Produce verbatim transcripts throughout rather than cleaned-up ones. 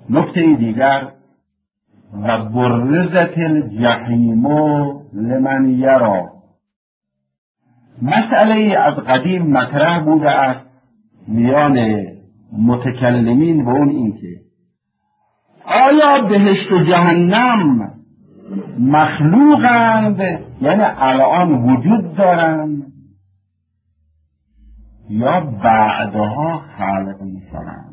نکته دیگر و برزت الجحیم لمن یرا. مسئله از قدیم مطرح بوده است میان متکلمین و اون این که آیا بهشت و جهنم مخلوقند، یعنی الان وجود دارند، یا بعدها خلق میشوند؟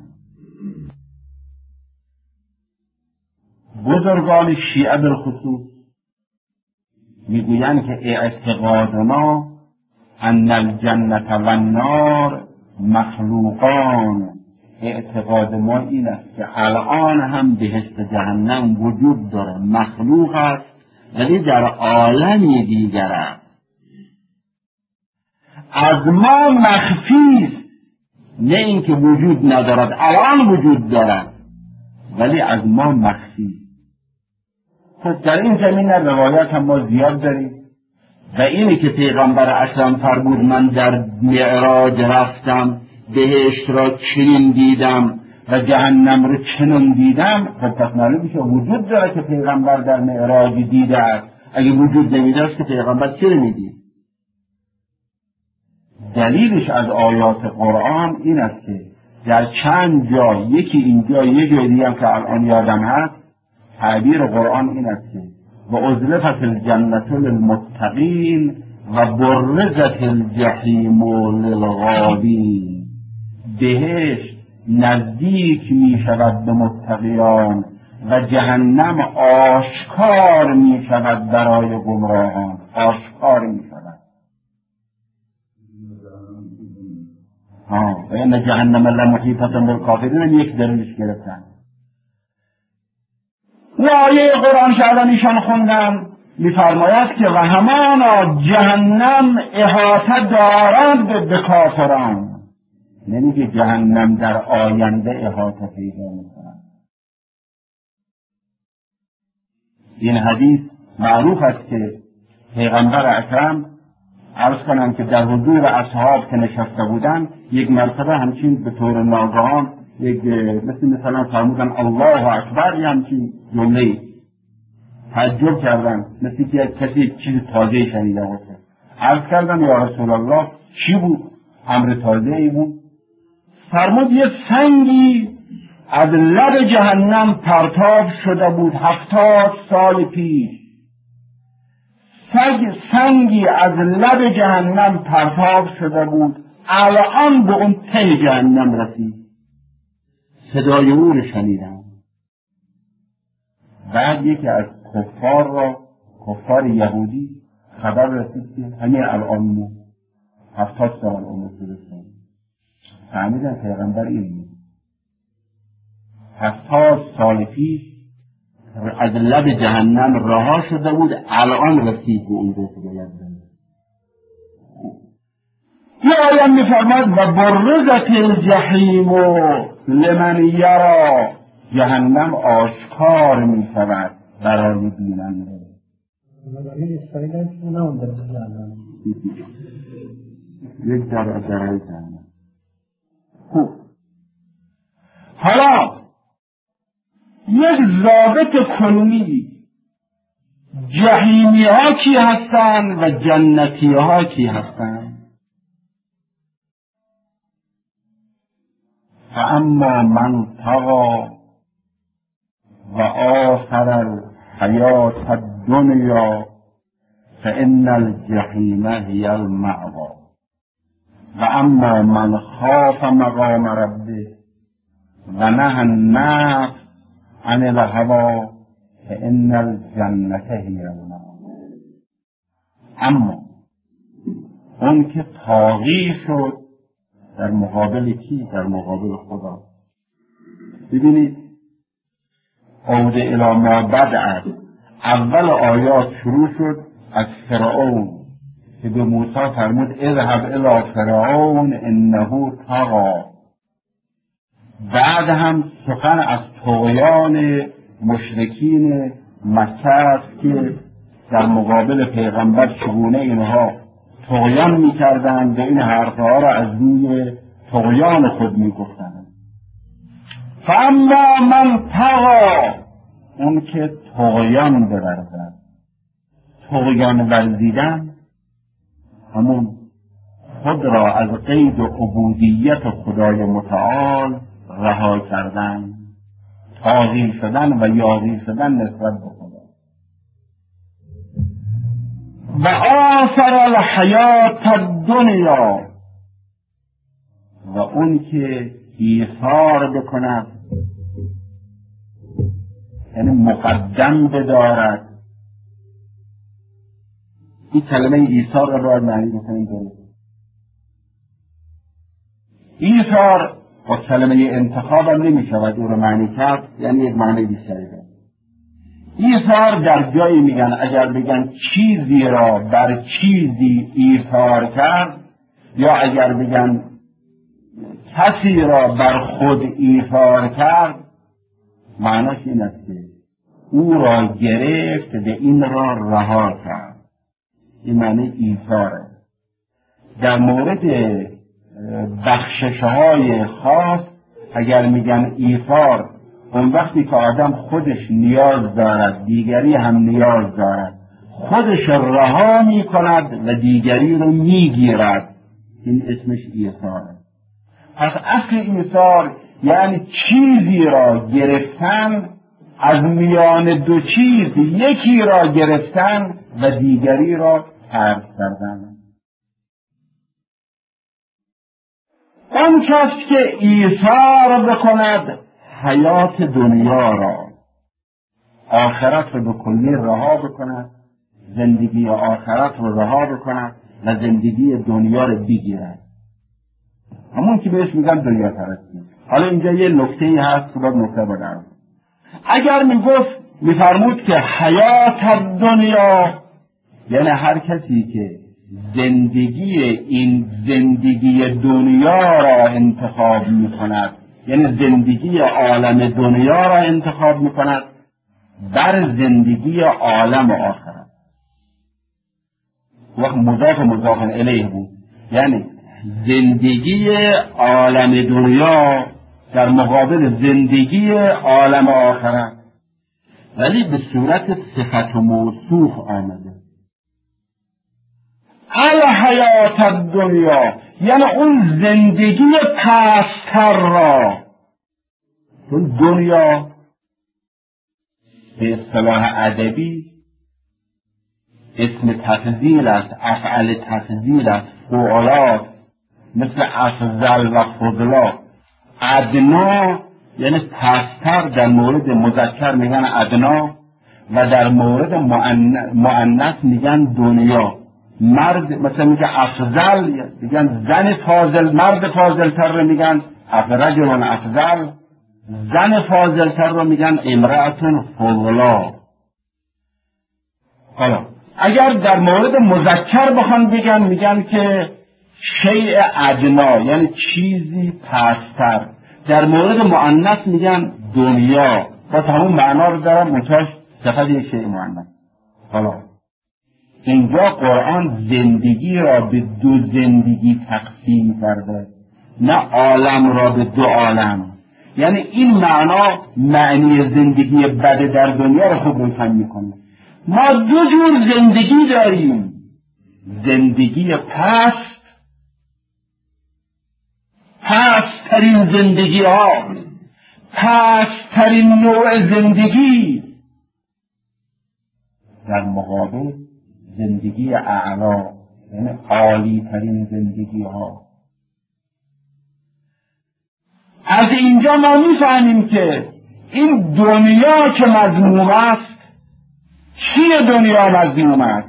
بزرگان شیعه بالخصوص میگویند که اعتقادنا ان الجنة و النار مخلوقان. اعتقاد ما این است که الان هم بهشت جهنم وجود داره، مخلوق است ولی در عالمی دیگر است، از ما مخفی است، نه اینکه وجود ندارد، الان وجود دارد ولی از ما مخفی. خب در این زمینه روایات هم ما زیاد داریم و اینی که پیغمبر اکرم فرمود من در معراج رفتم بهشت را چنین دیدم و جهنم را چنین دیدم، خب پس معلوم میشه وجود داره که پیغمبر در معراج دیده است. اگه وجود نمیداشت که پیغمبر چرا میدید؟ دلیلش از آیات قرآن این است که در چند جا، یکی اینجا یه جای دیگه هم که الان یادم هست، تعبیر قرآن این است که و ازلفت الجنة للمتقین و برزت الجحیم للغابین. بهشت نزدیک می شود به متقیان و جهنم آشکار می شود برای گمراهان، آشکار می شود. و این جهنم لمحیطة بالکافرین یک دلیلش گرفتن. آیه قرآن شهران ایشان خوندن می‌فرماید که و همانا جهنم احاطه دارد به کافران، نمیگه جهنم در آینده احاطه پیدا می‌کند. این حدیث معروف است که پیغمبر اکرم عرض کنم که در حضور اصحاب که نشسته بودند یک مرتبه همچین به طور ناگهان یک مثل مثلا فرمودن الله اکبر، یا همچین جمله تعجب کردن، مثل که کسی چیز تازه شنیده باشه. عرض کردم یا رسول الله چی بود؟ امر تازه ای بود. فرمود یه سنگی از لب جهنم پرتاب شده بود هفتاد سال پیش. سنگ سنگی از لب جهنم پرتاب شده بود، الان به اون ته جهنم رسید. صدای او رو شنیدم. بعد یکی از کفار را، کفار یهودی، خبر رسید که همین الان مو هفتاد سال عمر رسید. فهمیدن پیغمبر این بود. هفتاد سال پیش از لب جهنم رها شده بود، الان رسید به اون رو که باید بره. یه آیه می‌فرماید و برزت الجحیم لمن یرا، جهنم آشکار می‌شود برای بیننده. یک در برای جهنم. خوب، حالا یک ضابط کلی، جهیمی ها کی هستند و جنتی ها کی هستند؟ فاما من طغى و آثر الحیات الدنیا فان الجحیم هی المأوی و اما من خاف مقام ربه و نهى النفس عن الهوى فان الجنة هی المأوی. اما اون که طاغی شد در مقابل کی؟ در مقابل خدا. ببینید عود الی ما بدأ، اول آیات شروع شد از فرعون که به موسی فرمود اذهب الی فرعون انه طغی. بعد هم سخن از طغیان مشرکین مکه است که در مقابل پیغمبر چگونه اینها طغیان می‌کردند و این حرفها را از روی طغیان خود می‌گفتند. فاما من طغی، اون که طغیان بورزد. طغیان ورزیدن همون خود را از قید و عبودیت خدای متعال رها کردن، طاغی شدن و یاغی شدن نسبت به خدا. و آثر الحیات الدنیا، و اون که ایثار بکند، یعنی مقدم بدارد. این کلمه ایثار را باید معنی بکنیم درست. ایثار با کلمه انتخاب هم نمی شود او را معنی کرد، یعنی یک معنی بیشتری دارد. ایثار در جایی میگن اگر بگن چیزی را بر چیزی ایثار کرد، یا اگر بگن کسی را بر خود ایثار کرد، معناش این است که او را گرفت و این را رها کرد. این معنی ایثاره. در مورد بخشش‌های خاص اگر میگن ایثار، اون وقتی که آدم خودش نیاز دارد دیگری هم نیاز دارد، خودش رها میکند و دیگری رو میگیرد، این اسمش ایثاره. پس اصل ایثار یعنی چیزی را گرفتن، از میان دو چیز یکی را گرفتن و دیگری را ترک کردن. اون کس که ایثار بکند حیات دنیا را، آخرت رو به کلی رها بکند، زندگی آخرت رو رها بکند و زندگی دنیا رو بگیرد، همون که بهش میگن دنیا پرستی. حالا اینجا یه نکته‌ای هست که باید نکته بدم. اگر میگفت میفرمود که حیات دنیا، یعنی هر کسی که زندگی این زندگی دنیا را انتخاب میکند، یعنی زندگی عالم دنیا را انتخاب میکند بر زندگی عالم آخرت، وقت مضاف مضاف الیه بود، یعنی زندگی عالم دنیا در مقابل زندگی عالم آخرت، ولی به صورت صفت و موصوف آمده. الحیات الدنیا یعنی اون زندگی پستر را، اون دنیا به اصطلاح ادبی اسم تفضیل است، افعل تفضیل است، فعلات مثل افضل و فضلا. ادنا یعنی پستر، در مورد مذکر میگن ادنا و در مورد مؤنث میگن دنیا. مرد مثلا میگه افضل، میگن زن فاضل، مرد فاضل تر رو میگن رجل افضل، زن فاضل تر رو میگن امرأة فضلا. حالا اگر در مورد مذکر بخوان بگن، میگن که شیء ادنا یعنی چیزی پستر. در مورد مؤنث میگن دنیا، با همون معنا رو دارم، منتهاش صفت شیء مؤنث. حالا اینجا قرآن زندگی را به دو زندگی تقسیم کرده، نه عالم را به دو عالم. یعنی این معنا معنی زندگی بد در دنیا را خوب روشن میکنه. ما دو جور زندگی داریم، زندگی پست، پست‌ترین زندگی ها، پست‌ترین نوع زندگی، در مقابل زندگی اعلا یعنی عالی ترین زندگی ها. از اینجا ما میفهمیم که این دنیا که مذموم است، چیه دنیا مذموم است؟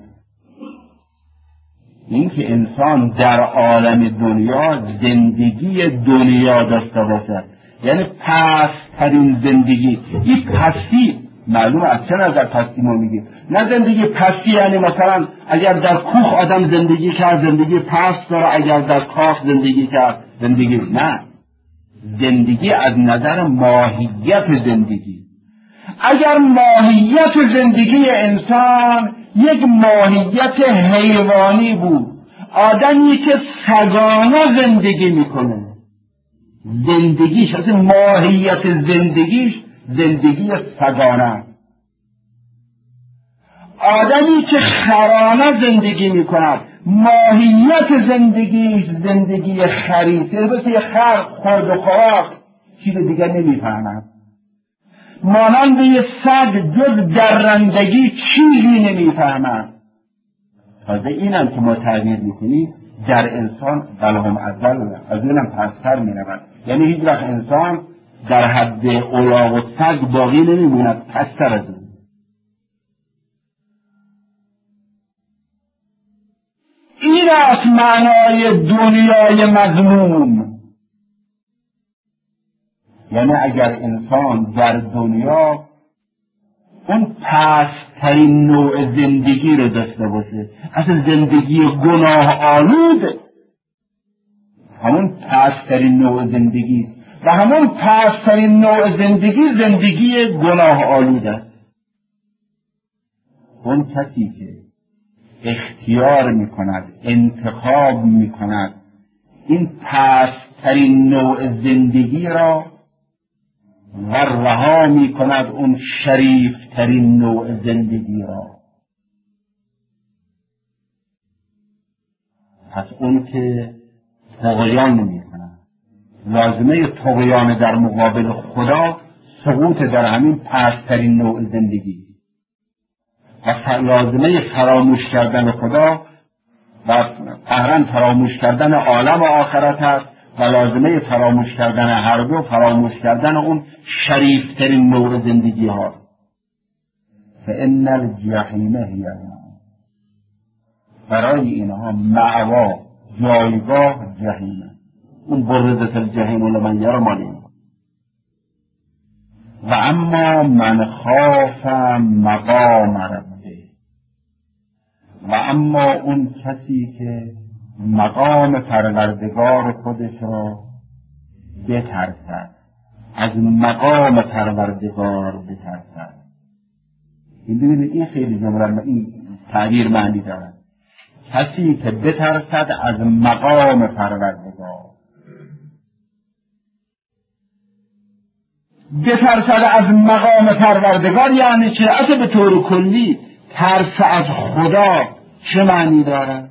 این که انسان در عالم دنیا زندگی دنیا داشته باشد، یعنی پست‌ترین زندگی. این پستی معلوم از چه نظر پستی ما میگیم؟ نه زندگی پستی یعنی مثلا اگر در کوخ آدم زندگی کرد زندگی پست داره، اگر در کاخ زندگی کرد زندگی، نه، زندگی از نظر ماهیت زندگی. اگر ماهیت زندگی انسان یک ماهیت حیوانی بود، آدمی که سگانه زندگی میکنه، زندگیش، اصلا ماهیت زندگیش زندگی سگانه است. آدمی که خرانه زندگی می کند ماهیت زندگیش زندگی خریده، مثل یه خر خورد و خوراک چیز دیگر نمی فهمد. مانند یه سگ جز درندگی چیزی نمی فهمد. تازه اینم که ما تعبیر میکنیم در انسان بلهم اضل، از اونم پستر می رود. یعنی هیچ وقت انسان در حد الاغ و سگ باقی نمیموند، پستر از اون. این است معنای دنیای مذموم. یعنی اگر انسان در دنیا اون پست‌ترین نوع زندگی رو داشته باشه، اصلا زندگی گناه آلود، همون پست‌ترین نوع زندگی و همون پست‌ترین نوع زندگی زندگی گناه آلود است. اون کسی که اختیار می کند، انتخاب می کند این پست‌ترین نوع زندگی را و رها می کند اون شریفترین نوع زندگی را، پس اون که طغیان می کند، لازمه طغیان در مقابل خدا سقوط در همین پست‌ترین نوع زندگی و لازمه فراموش کردن خدا و قهرن فراموش کردن عالم آخرت است و لازمه فراموش کردن هر دو فراموش کردن اون شریفترین نوع زندگی ها. فإن الجحیم هی برای اینها مأوا جایگاه جهنم، اون برزت الجحیم لمن یری مالی. و اما من خاف مقام ربه، و اما اون کسی که مقام پروردگار خودش را بترسد، از مقام پروردگار بترسد. این ببینید این خیلی جمله، این تعبیر معنی دارد. کسی که بترسد از مقام پروردگار، بترسد از مقام پروردگار یعنی چه؟ اصلا به طور کلی ترس از خدا چه معنی دارد؟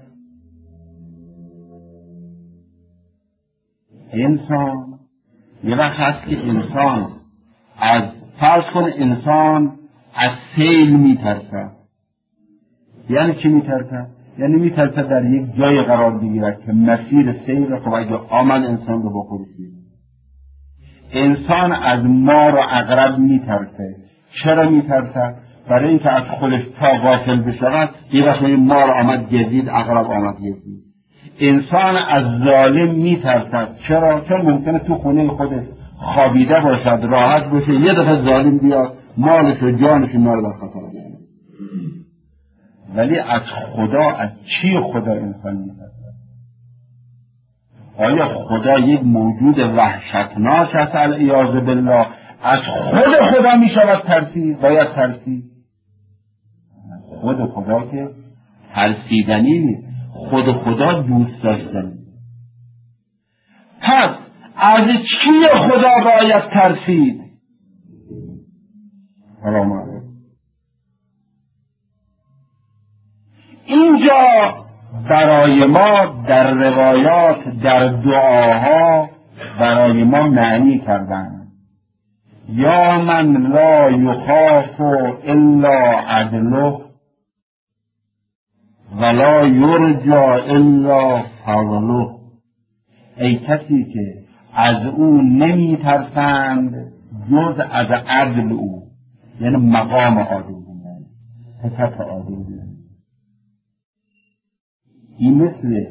انسان یه وقت هست که انسان از فرض کن انسان از سیل میترسد. یعنی چی میترسد؟ یعنی میترسد در یک جای قرار بگیرد که مسیر سیل خب اگه آمد انسان رو بخورد. انسان از مار و عقرب میترسه. چرا میترسد؟ برای اینکه از خودش تا غافل بشود یه وقت مار آمد گزید، عقرب آمد گزید. انسان از ظالم میترسد. چرا؟ چون ممکنه تو خونه خودش خوابیده باشد، راحت باشه، یه دفعه ظالم بیاد مالش و جانش مال بر خطر بیاره. ولی از خدا، از چی خدا انسان میترسد؟ آیا خدا یک موجود وحشتناک است؟ العیاذ بالله از خود خدا می شود ترسید؟ باید ترسید؟ خود خدا که ترسیدنی نیست، خود خدا دوست داشتنی. پس از چی خدا باید ترسید؟ اینجا برای ما در روایات، در دعاها برای ما معنی کردن یا من لا یخاف الا عدله ولا یرجا الا فضله. ای کسی که از او نمی ترسند جز از عدل او، یعنی مقام عادل بودن، صفت عادل بودن. این مثل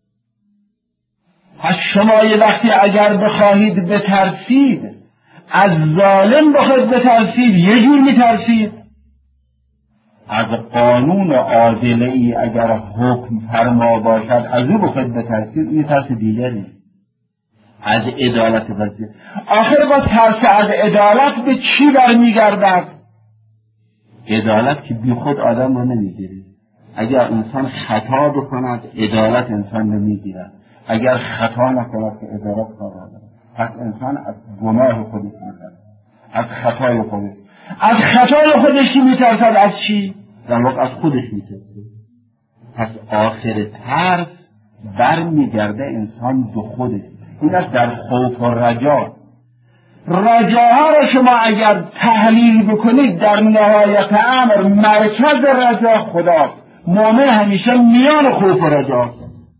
پس شما یه وقتی اگر بخواهید بترسید، از ظالم بخواهید بترسید یه جور میترسید، از قانون عادله ای اگر حکم فرما باشد از او بخواهید بترسید، این ترس دیگری. از عدالت باشید. آخر با ترس از عدالت به چی برمیگردد؟ عدالت که بی خود آدم رو نمیگیره. اگر انسان خطا بکند عدالت انسان رو میگیرد، اگر خطا نکند که عدالت کار آدم. پس انسان از گناه خودش میترسد، از خطای خودش. از خطای خودش میترسد. از چی؟ در واقع از خودش میترسد. پس آخر ترس برمیگرده انسان به خودش. این است در خوف و رجا. رجاها را شما اگر تحلیل بکنید، در نهایت امر مرکز رجا خداست. مؤمن همیشه میان خوف و رجا.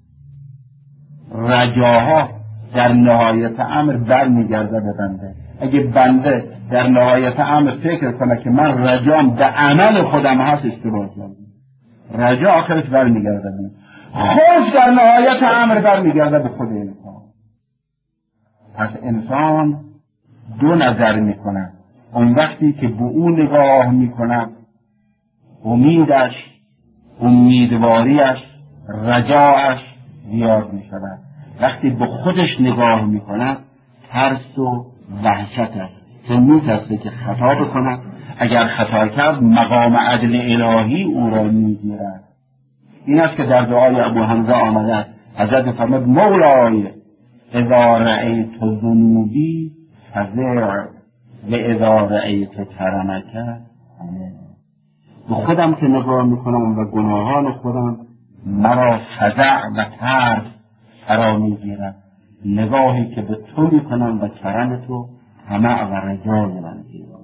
رجاها در نهایت امر برمیگرده به بنده. اگه بنده در نهایت امر فکر کنه که من رجام به عمل خودم هست، اشتباه کرده. رجا آخرش برمیگرده به خوف، در نهایت امر برمیگرده به خود انسان. پس انسان دو نظر میکنه. اون وقتی که به اون نگاه میکنه، امیدش، امیدواریش، رجاعش زیاد میشود. وقتی به خودش نگاه میکنه، ترس و وحشتش، چون میترسه که خطا بکنه. اگر خطا کرد مقام عدل الهی او را میگیرد. این است که در دعای ابو حمزه آمده. حضرت فرمود مولای اذا رأیت ذنوبی فزع و اذا رأیت کرمک. به خودم که نگاه میکنم و گناهان خودم مرا فزع و ترس فرا میگیرد. نگاهی که به تو میکنم و کرم تو طمع و رجای من میگیرم.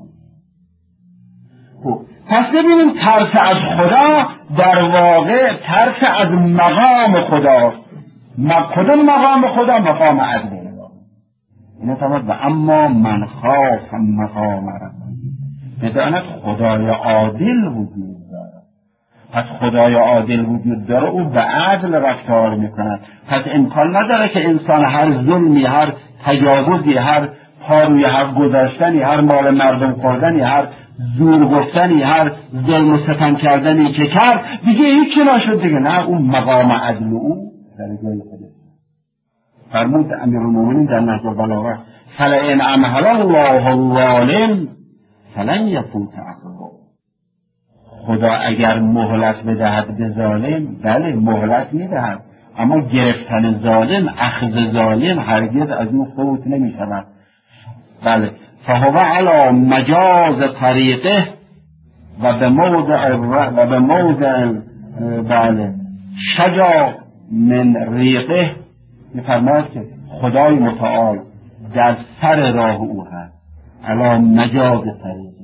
خب پس ببینیم ترس از خدا در واقع ترس از مقام خداست. کدوم مقام خدا؟ مقام عدل. این تمام. و اما من خاف مقام ربی، بداند خدای عادل وجود دارد. پس خدای عادل وجود داره، او به عدل رفتار میکند. پس امکان نداره که انسان هر ظلمی، هر تجاوزی، هر پاروی هر گذاشتنی، هر مال مردم خوردنی، هر زور گفتنی، هر ظلم و ستم کردنی که کرد دیگه هیچ نشد دیگه. نه، اون مقام عدل او در جای خودش. فرمود امیرالمومنین در نهج البلاغه فلئن امهل الله الظالم فلن یفوت عقبه. خدا اگر مهلت بدهد به ظالم، بله مهلت میدهد، اما گرفتن ظالم، اخذ ظالم هرگز از اون فوت نمی شود. بله فهو علی مجاز طریقه و به موضع و به موضع بله شجا من ریقه. می‌فرماید که خدای متعال در سر راه او هست، علی مجاز طریقه.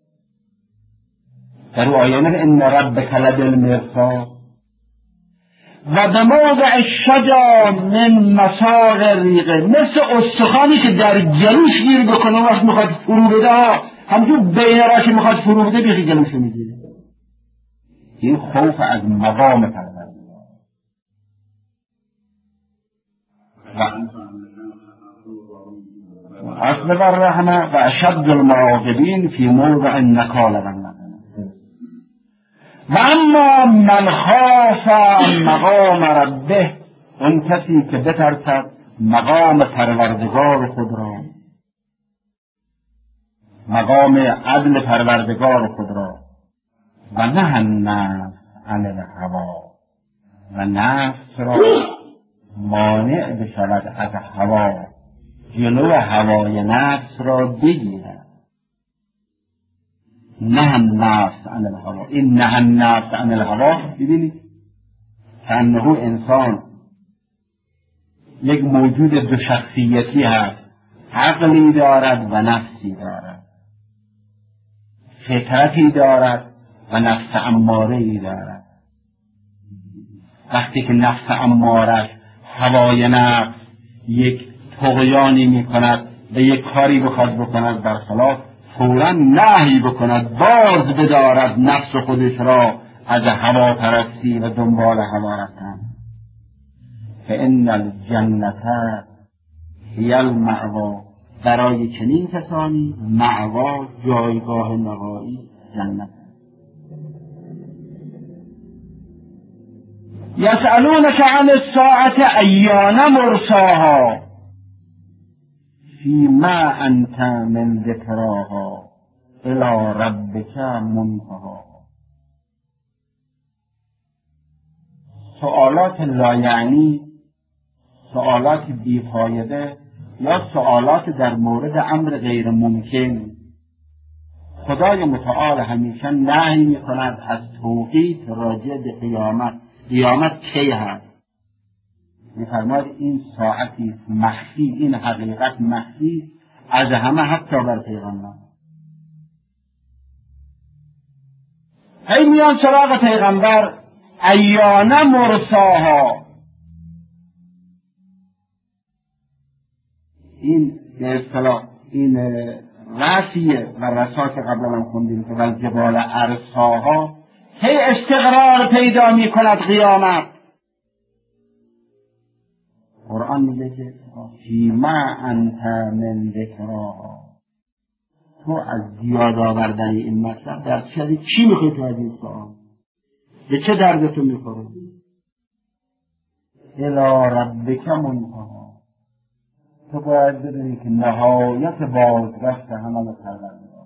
در او آیه نه ان ربک لبالمرصاد و به موضع شجا من مساق ریقه، مثل استخوانی که در گلوش گیر بکنه وقت میخواد فرو بده، همجور بین را که میخواد فرو بده بیخی گلوشو میگیره. این خوف از مقام پروردگار. اصل بر رحمه و اشد المراقبین فی موضع نکال و نقل. و اما من خاف مقام ربه، اون کسی که بترسد مقام پروردگار خود را، مقام عدل پروردگار خود را، و نه النفس عن الهوا، و نفس را مانع بشود از هوا، جلو هوای نفس را بگیرد. نه النفس عن الهوا. این نه النفس عن الهوا ببینید که انه انسان یک موجود دو شخصیتی هست، عقلی دارد و نفسی دارد، فطرتی دارد و نفس اماره‌ای دارد. وقتی که نفس امارش، هوای نفس یک طغیانی می کند و یک کاری بخواد بکند برخلاف، فوراً نهی بکند، باز بدارد نفس خودش را از هوا پرستی و دنبال هوا رفتن. فإن الجنة هی المأوی. برای چنین کسانی مأوا، جایگاه نهایی، جنت. یسألونک عن الساعة ایان مرساها فیما انت من ذکراها الی ربک منتهاها. سؤالات لا یعنی، سؤالات بیفایده، یا سوالات در مورد امر غیر ممکن. خدای متعال همیشه نهی می کند از توقیت راجع به قیامت. قیامت کی هست؟ می فرماید این ساعتی مخفی، این حقیقت مخفی از همه حتی بر پیغمبر. هی میان سراغ پیغمبر ایانه مرساها. این به اصطلاح این رسیه و رسا که قبلا هم خوندیم که ول جبال ارساها، هی استقرار پیدا می کند قیامت. قرآن میگه که فیما انت من ذکراها، تو از زیاد آوردن این مطلب در چه چی میخوای تو از این سوال؟ به چه درد تو میخوره؟ الی ربک منتها، تو باید بدونی که نهایت بازگشت همه پروردگار.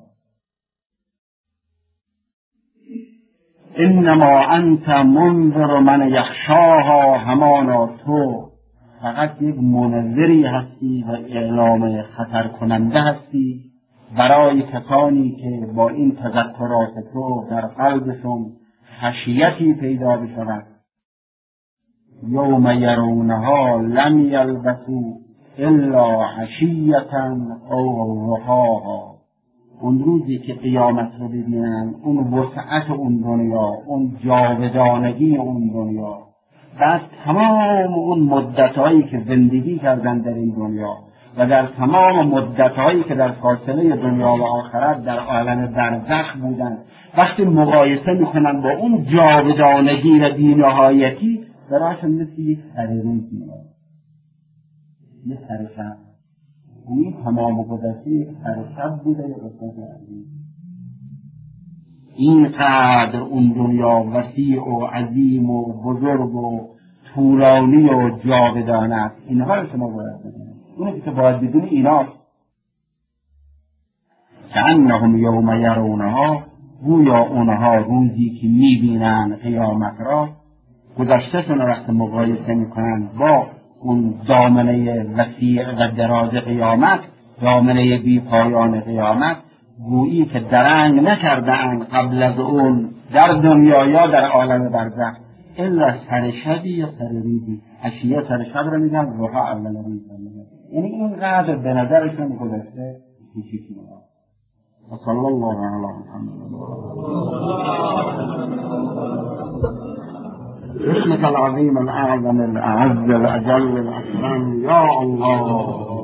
انما انت منذر من یخشاها، همانا تو فقط یک منذری هستی و اعلام خطر کننده هستی برای کسانی که با این تذکرات تو در قلبشون خشیتی پیدا بشود. یوم یرونها لم یلبثوا الا عشیة او ضحاها، اون روزی که قیامت رو ببینن، اون وسعت اون دنیا، اون جاودانگی اون دنیا، بعد تمام اون مدتهایی که زندگی کردن در این دنیا و در تمام مدتهایی که در فاصله دنیا و آخرت در عالم برزخ بودن، وقتی مقایسه میکنن با اون جاودانگی و بی‌نهایتی، براشون مثل یک سرروز میاد، یه سرشب. این تمام گذشته یک سرشب بوده. یا قسمت عزیز اینقدر اون دنیا وسیع و عظیم و بزرگ و طولانی و جاودانه است. اینها رو شما باید بدونید. اونی که باید بدونی ایناست. کأنهم یوم یرونها، گویا اونها روزی که میبینن قیامت را، گذشتهشون را وقت مقایسه میکنن با اون دامنه وسیع و دراز قیامت، دامنه بی پایان قیامت، گویی که درنگ نکردن قبل از اون در دنیا یا در عالم برزخ الا سر شبی یا سر روزی. عشیه سر شب رو میگن، روحا اول روز رو میگن. یعنی اینقدر به نظرشون گذشته هیچی که میگن. و صلی الله علی محمد اسمك العظيم الأعظم الأعز الأجل الأكرم يا الله.